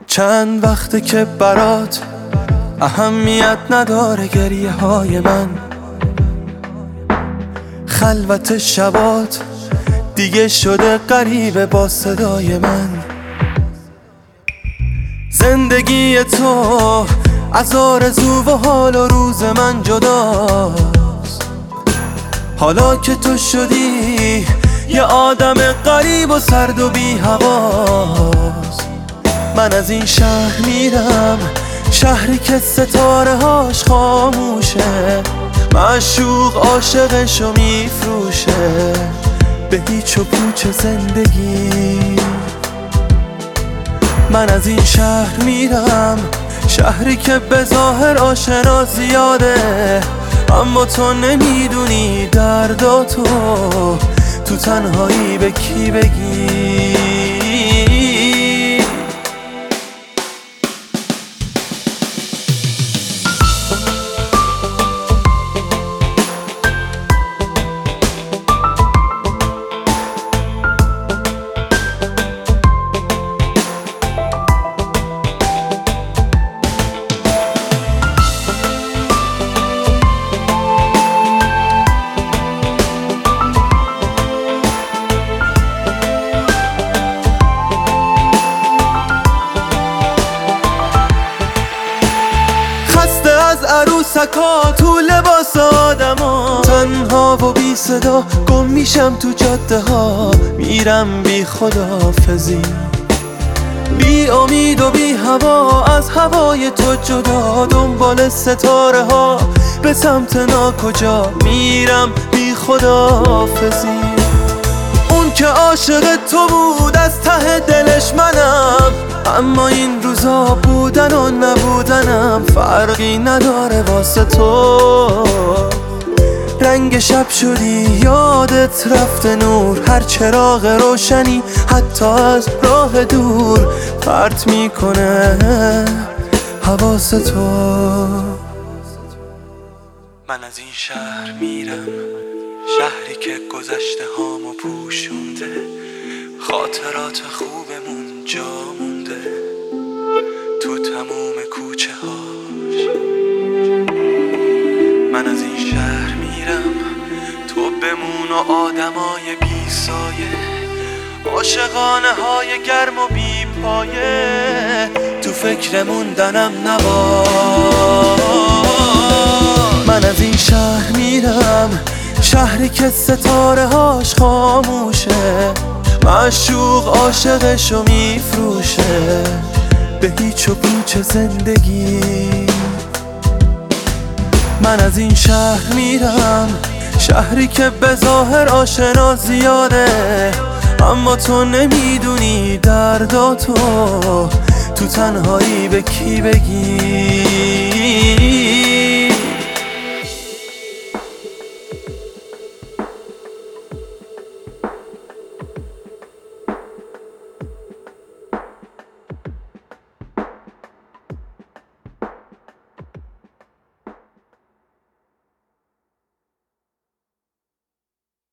چند وقته که برات اهمیت نداره گریه های من، خلوت شبات دیگه شده غریبه با صدای من. زندگی تو از آرزو و حال و روز من جداست، حالا که تو شدی یه آدم غریب و سرد و بی حواس. من از این شهر میرم، شهری که ستاره هاش خاموشه، معشوق عاشقشو میفروشه به هیچ و پوچ زندگی. من از این شهر میرم، شهری که به ظاهر آشنا زیاده، اما تو نمیدونی درداتو تو تنهایی به کی بگی. از عروسکا تو لباس آدما، تنها و بی صدا گم میشم تو جاده ها، میرم بی خداحافظی، بی امید و بی هوا، از هوای تو جدا، دنبال ستاره ها به سمت ناکجا، میرم بی خداحافظی. اون که عاشق تو بود از ته دلش منم، اما این روزا بودن و نبودنم فرقی نداره واسه تو. رنگ شب شدی یادت رفته نور، هر چراغ روشنی حتی از راه دور پرت میکنه حواس تو. من از این شهر میرم، شهری که گذشته هامو پوشونده، خاطرات خوبمون جا مونده تو تموم کوچه هاش. من از این شهر میرم، تو بمون و آدمای بی سایه، عاشقانه های گرم و بی پایه، تو فکر موندنم نباش. من از این شهر میرم، شهری که ستاره هاش خاموشه، معشوق عاشقشو میفروشه به هیچ و پوچ زندگی. من از این شهر میرم، شهری که به ظاهر آشنا زیاده، اما تو نمیدونی درداتو تو تنهایی به کی بگی.